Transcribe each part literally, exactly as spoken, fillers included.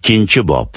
ikkinchi bob.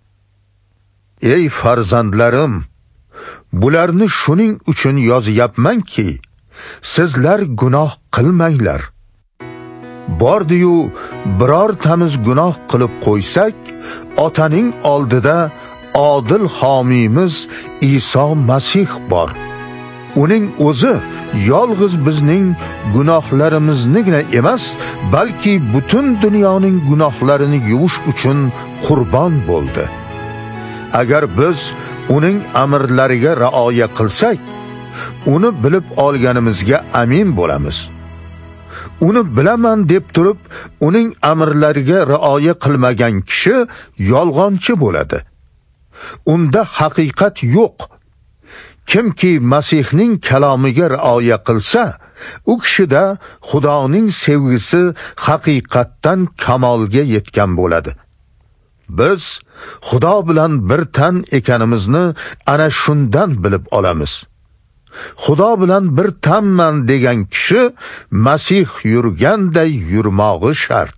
Ey farzandlarim, bularni shuning uchun yozyapmanki, sizlar gunoh qilmanglar. Bordi-yu birortamiz gunoh qilib qo'ysak, otaning oldida odil homiymiz Iso Masih bor. Uning o'zi yolg'iz bizning gunohlarimiznigina emas, balki butun dunyoning gunohlarini yuvish uchun qurbon bo'ldi. Agar biz uning amrlariga rioya qilsak, uni bilib olganimizga amin bo'lamiz. Uni bilaman deb turib, uning amrlariga rioya qilmagan kishi yolg'onchi bo'ladi. Unda haqiqat yo'q. Kimki Masihning kalomiga rioya qilsa, u kishida Xudoning sevgisi haqiqatdan kamolga yetgan bo'ladi. Biz Xudo bilan bir tan ekanimizni ana shundan bilib olamiz. Xudo bilan bir tanman degan kishi Masih yurganday yurmog'i shart.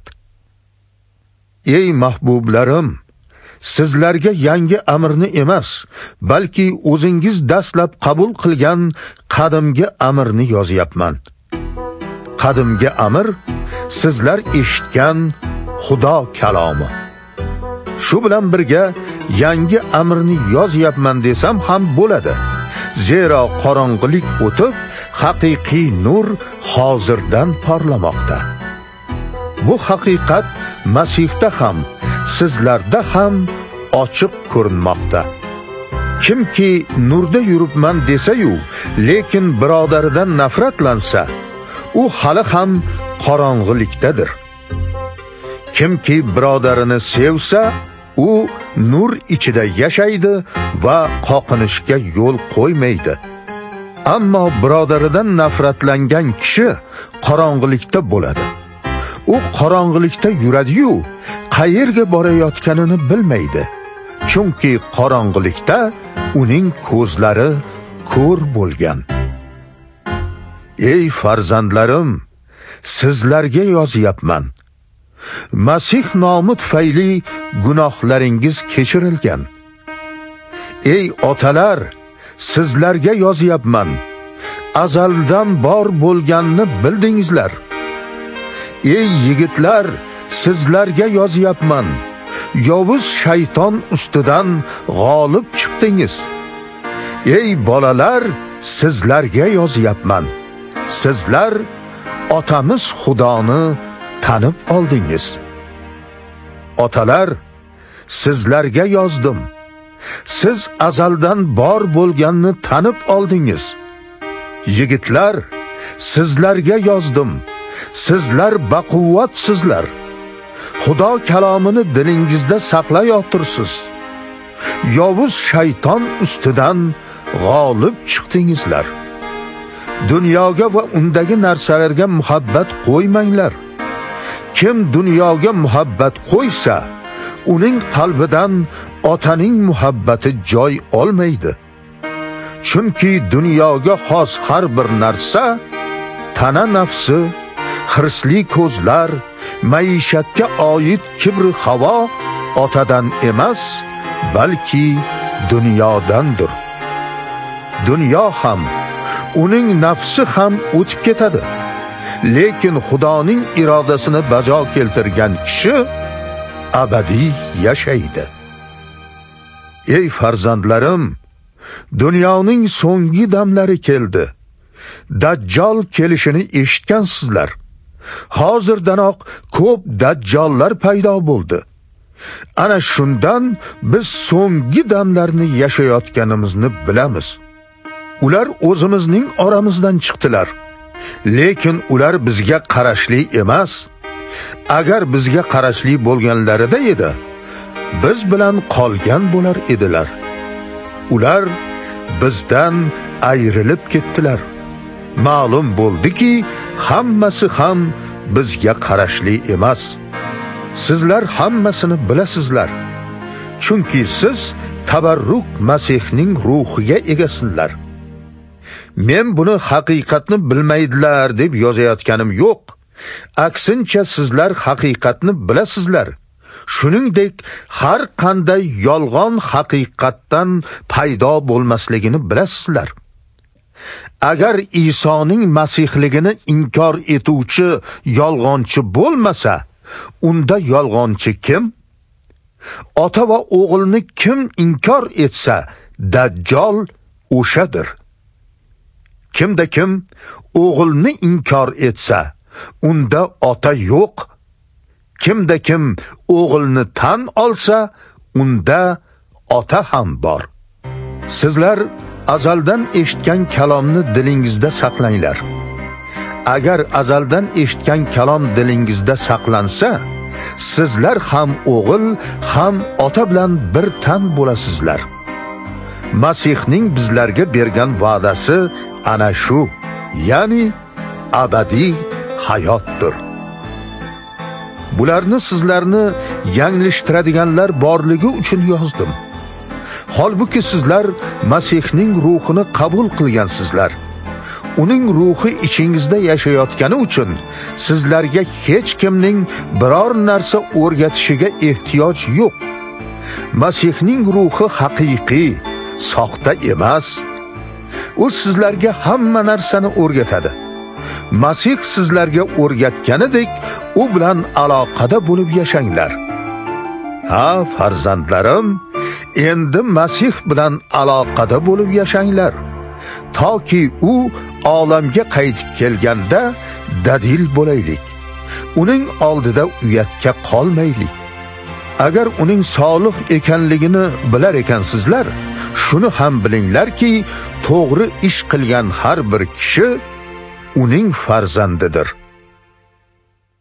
Ey mahbublarim, sizlarga yangi amrni emas, balki o'zingiz dastlab qabul qilgan qadimgi amrni yozyapman. Qadimgi amr sizlar eshitgan Xudo kalomi. Shu bilan birga yangi amrni yozyapman desam ham bo'ladi. Zero qorong'ilik o'tib, haqiqiy nur hozirdan porlamoqda. Bu haqiqat Masihda ham, sizlarda ham ochiq ko'rinmoqda. Kimki nurda yuribman desa-yu, lekin birodaridan nafratlansa, u hali ham qorong'ilikdadir. Kimki birodarini sevsa, u nur ichida yashaydi va qoqinishga yo'l qo'ymaydi. Ammo birodaridan nafratlangan kishi qorong'ilikda bo'ladi. U qorong'ilikda yuradi-yu, qayerga borayotganini bilmaydi. Chunki qorong'ilikda uning ko'zlari ko'r bo'lgan. Ey farzandlarim, sizlarga yozyapman. Masih nomi tufayli gunohlaringiz kechirilgan. Ey otalar, sizlarga yozyapman. Azaldan bor bo'lganini bildingizlar. Ey yigitlar, sizlarga yozyapman. Yovuz shayton ustidan g'olib chiqdingiz. Ey bolalar, sizlarga yozyapman. Sizlar otamiz Xudoni tanib oldingiz. Otalar, sizlarga yozdim. Siz azaldan bor bo'lganni tanib oldingiz. Yigitlar, sizlarga yozdim. Sizlar baquvvatsizlar. Xudo kalomini dilingizda saqlayotirsiz. Yovuz shayton ustidan g'olib chiqdingizlar. Dunyoga va undagi narsalarga muhabbat qo'ymanglar. Kim dunyoga muhabbat qo'ysa, uning qalbidan otaning muhabbati joy olmaydi. Chunki dunyoga xos har bir narsa, tana nafsi, hirsli ko'zlar, maishatga oid kibr havo otadan emas, balki dunyodandir. Dunyo ham, uning nafsi ham o'tib ketadi. Lekin Xudoning irodasini bajo keltirgan kishi abadiy yashaydi. Ey farzandlarim, dunyoning so'nggi damlari keldi. Dajjal kelishini eshitgansizlar. Hozirdanoq ko'p dajjollar paydo bo'ldi. Ana shundan biz so'nggi damlarni yashayotganimizni bilamiz. Ular o'zimizning oramizdan chiqdilar. Lekin ular bizga qarashli emas. Agar bizga qarashli bo'lganlarida edi, biz bilan qolgan bo'lar edilar. Ular bizdan ayrilib ketdilar. Ma'lum bo'ldiki, hammasi ham bizga qarashli emas. Sizlar hammasini bilasizlar. Chunki siz tabarruk Masihning ruhiga egasizlar. Men buni haqiqatni bilmaydilar deb yozayotganim yo'q. Aksincha sizlar haqiqatni bilasizlar. shuningdek har qanday yolg'on haqiqatdan paydo bo'lmasligini bilasizlar. Agar Isoning masihligini inkor etuvchi yolg'onchi bo'lmasa, unda yolg'onchi kim? Ota va o'g'ilni kim inkor etsa, Dajjal o'shadir. Kimda kim o'g'ilni inkor etsa, unda ota yo'q. Kimda kim o'g'ilni tan olsa, unda ota ham bor. Sizlar azaldan eshitgan kalomni dilingizda saqlanglar. Agar azaldan eshitgan kalom dilingizda saqlansa, sizlar ham o'g'il, ham ota bilan bir tan bo'lasizlar. Masihning bizlarga bergan va'dasi ana shu, ya'ni abadiy hayotdir. Bularni sizlarni yanglishtiradiganlar borligi uchun yozdim. Holbuki sizlar Masihning ruhini qabul qilgansizlar. Uning ruhi ichingizda yashayotgani uchun sizlarga hech kimning biror narsa o'rgatishiga ehtiyoj yo'q. Masihning ruhi haqiqiy, soxta emas. U sizlarga hamma narsani o'rgatadi. Masih sizlarga o'rgatganidek, u bilan aloqada bo'lib yashanglar. Ha, farzandlarim, endi Masih bilan aloqada bo'lib yashanglar, toki u olamga qaytib kelganda dadil bo'laylik. Uning oldida uyatga qolmaylik. Agar uning solih ekanligini bilar ekansizlar, shuni ham bilinglarki, to'g'ri ish qilgan har bir kishi uning farzandidir.